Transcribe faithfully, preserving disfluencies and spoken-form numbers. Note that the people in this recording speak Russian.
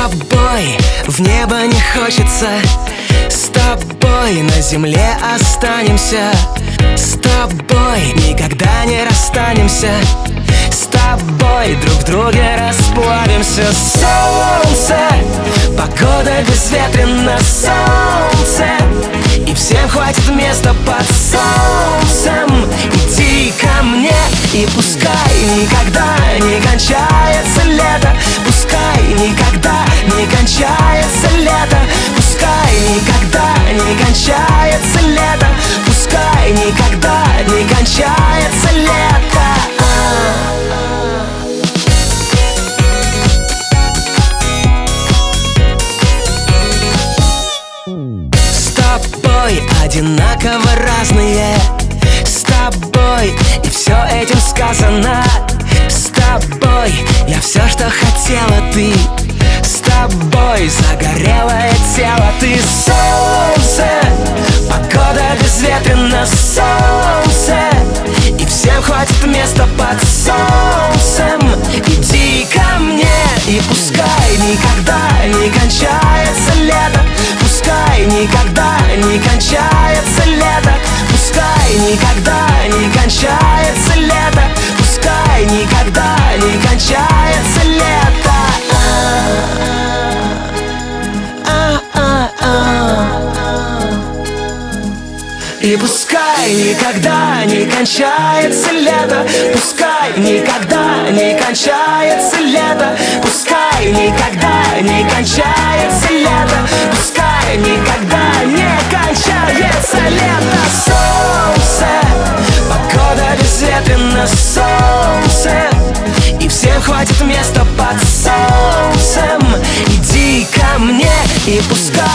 тобой в небо не хочется, с тобой на земле останемся, с тобой никогда не расстанемся, с тобой друг в друге расплавимся. Солнце, погода безветренна, солнце, и всем хватит места под солнцем. Иди ко мне, и пускай никогда не кончается лето, пускай никогда не кончается лето, пускай никогда не кончается лето, пускай никогда не кончается лето. С тобой одинаково разные, с тобой и все этим сказано, с тобой я все, что хотела, ты с тобой загорелое тело, ты солнце, погода безветренна, солнце, и всем хватит места под солнцем. Иди ко мне, и пускай никогда не кончается лето, пускай никогда не кончается лето, пускай никогда не кончается лето, пускай никогда не кончается лето. И пускай никогда не кончается лето, пускай никогда не кончается лето, пускай никогда не кончается лето, пускай никогда не кончается лето. Солнце, погода безветренна, солнце, и всем хватит места под солнцем. Иди ко мне, и пускай